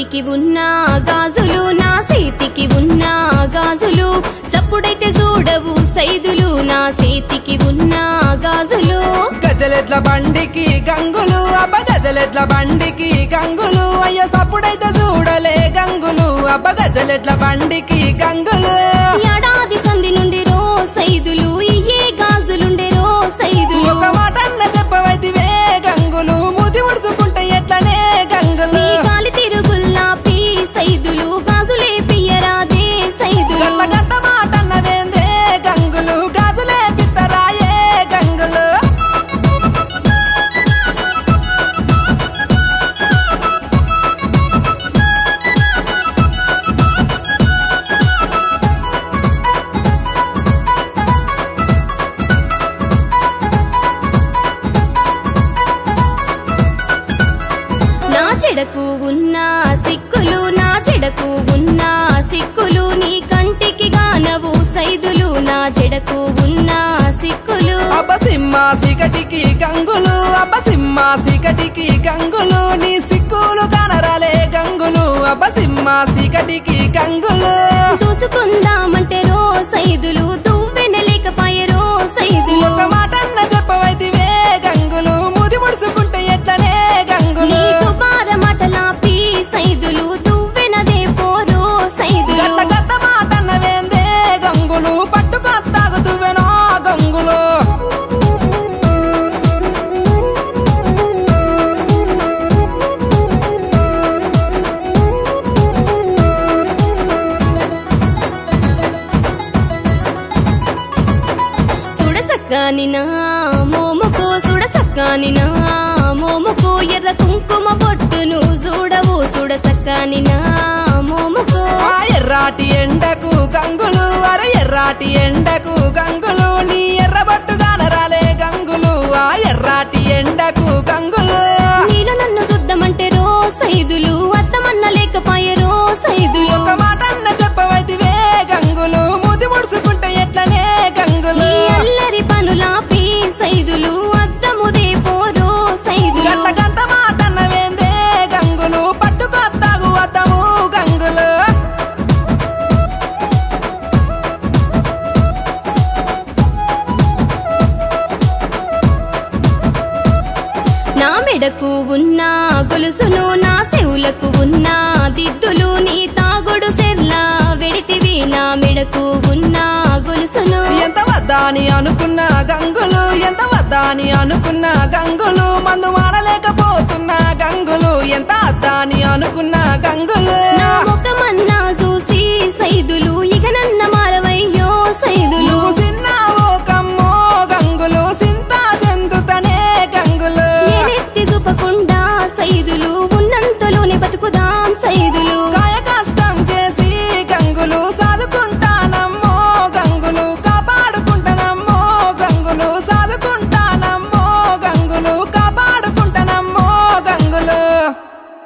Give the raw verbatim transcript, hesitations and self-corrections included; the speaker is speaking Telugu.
కంటికి ఉన్న గాజులు నా చేతికి ఉన్న గాజులు సప్పుడైతే చూడవు సైదులు నా చేతికి ఉన్న గాజులు గజలెట్ల బండికి గంగులు అబ్బ గజలెట్ల బండికి గంగులు అయ్యో సప్పుడైతే చూడలే గంగులు అబ్బ గజలెట్ల బండికి గంగులు ఏడాది సంధి నుండి రో సైదులు ఇయ్యే గాజులుండే రో సైదులు ఒక మాటన్న చెప్పవైతివే గంగులు మూతి ముడుచుకుంటే ఎట్లనే గంగులు నీ గాలి తిరుగుల్లా పీ సైదులు గాజులే పియ్యరాదే సైదులు గంట గంట మాటన్నవేందే గంగులు గాజులే పిత్తరాయే గంగులు నా చెడకు ఉన్న సిక్కులు నా చెడకు ఉన్న సిక్కులు నీ కంటికి గానవు సైదులు నా చెడకు ఉన్న సిక్కులు అబ్బ సింహ సికటికి గంగులు అబ్బ సింహ సికటికి గంగులు నీ సిక్కులు కానరాలే గంగులు అబ్బ సింహ సికటికి గంగులు దూసుకుందామంటే రో సైదులు దువ్వెనలేకపాయే రో సైదులు ఒక మాటన్న చెప్పవైతివే గంగులు మూతి ముడుచుకుంటే ఎట్లనే గంగులు నీ దుబార మాటలా పీ సైదులు దువ్వెనదే పోరో సైదులు గట్ట గట్ట మాటన్నవేందే గంగులు పట్టుకొత్తాగుతువెనో గంగులు సుడసక్కాని నా మోముకు సుడసక్కాని నా మోముకు ఎర్ర కుంకుమ బొట్టును చూడవు సుడసక్కాని నా మోముకు ఆ ఎర్రాటి ఎండకు గంగులు అరే ఎర్రాటి ఎండకు గంగులు నీ ఎర్రబట్టు కానరాలే గంగులు ఆ ఎర్రాటి ఎండకు గంగులు నీలో నన్ను చూద్దామంటే రో సైదులు అత్తమన్న లేకపాయే రో సైదులు ఒక మాటన్న చెప్పవైతివే గంగులు మూతి ముడుచుకుంటే ఎట్లనే గంగులు నీ అల్లరి పనులా పీ సైదులు అద్దముదే పోరో సైదులు గంట గంట మాటన్నవేందే గంగులు పట్టుకొత్తాగు అద్దము గంగులు నా మెడకు ఉన్న గొలుసును నా చెవులకు ఉన్న దిద్దులు నీ తాగుడు సెర్లా వెడితివి నా మెడకు ఉన్న గొలుసును ఎంత వద్దాని అనుకున్న గంగులు ఎంత వద్దాని అనుకున్న గంగులు మందు మానలేకపోతున్నా గంగులు ఎంత అద్దాని అనుకున్న గంగులు